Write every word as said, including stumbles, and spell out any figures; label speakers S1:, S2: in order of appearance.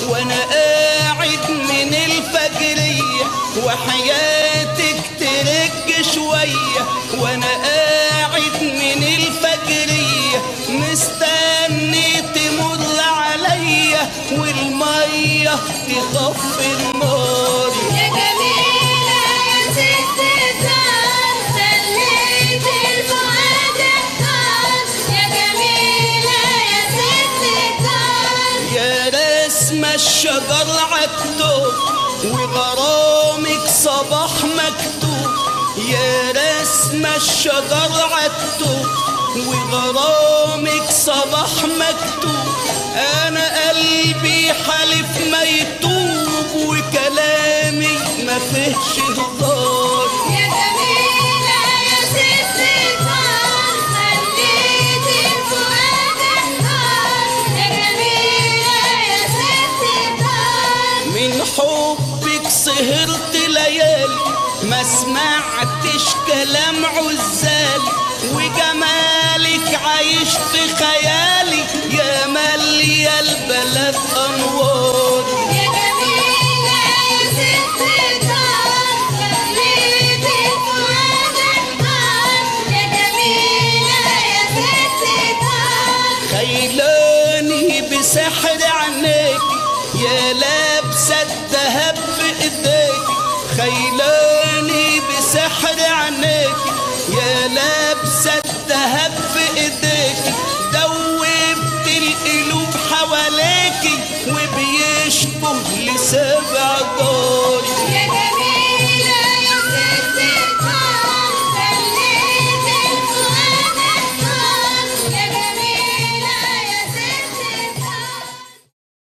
S1: وانا قاعد من الفجرية وحياتك ترج شوية، وانا قاعد من الفجرية مستني تمر عليا والمية تطفي النار.
S2: يا جميلة يا ست الدار خليت الفؤاد احتار، يا جميلة يا ست الدار.
S1: يا رسمة الشجر عالتوب وغرامك صباح مكتوب، يا رسمة الشجر عالتوب وغرامك صباح مكتوب، انا قلبي حلف ما يتوب وكلامي ما فيهش هزار.
S2: يا جميلة يا ست الدار خليت الفؤاد احتار، يا جميلة يا ست الدار.
S1: من حبك سهرت ليالي ما سمعتش كلام عزالي، وجمالك عايش في خيالي يا مالية البلد انوار.
S2: يا جميلة يا ست الدار خليت الفؤاد احتار، يا جميلة يا ست الدار.
S1: خيلاني بسحر عينيك يا لابسة الدهب في ايديك، خيلاني بسحر عينيك يا لابسة الدهب في ايديك، دوبت القلوب حواليكي وبيشبه لسبع دار.